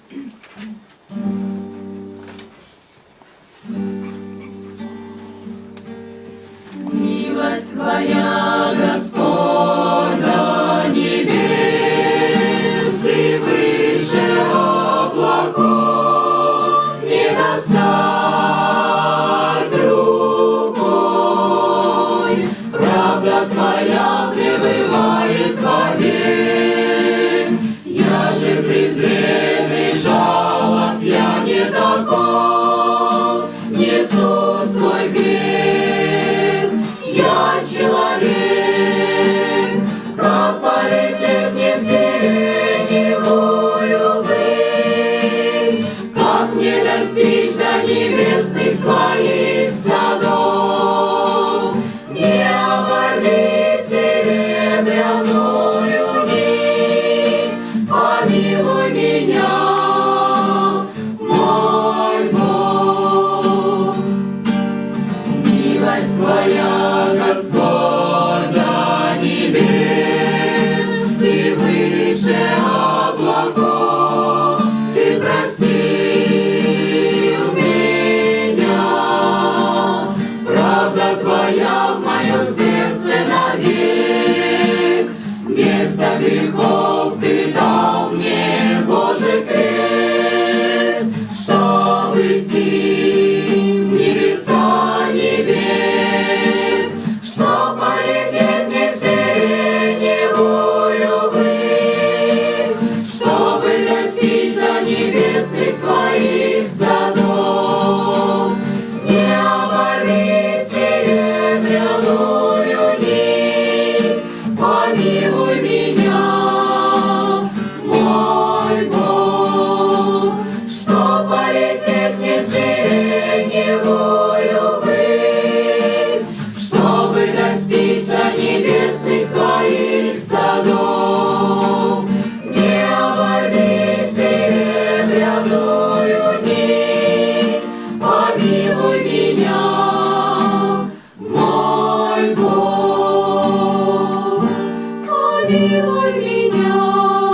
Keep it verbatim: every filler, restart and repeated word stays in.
Милость Твоя, Господа, небес и выше облаков, не достать рукой. Правда Твоя пребывает вовек. Я же презренный, жалок, я не таков, несу свой грех. Я человек, как полететь мне в сиреневую высь, как мне достичь до небесных Твоих садов. Не оборви серебряную нить, помилуй меня, мой Бог. Милость Твоя, Господа, небес и выше облаков, Ты простил меня. Правда Твоя в моем сердце навек. Вместо грехов Ты дал мне Божий крест, чтобы идти в небеса небес, чтоб полететь мне в сиреневую высь, чтобы достичь до небесных Твоих садов. Не оборви серебряную нить, помилуй меня, мой Бог, чтоб полететь мне в сиреневую высь, чтобы достичь до небесных Твоих садов. Не оборви серебряную нить, помилуй меня, мой Бог, помилуй меня.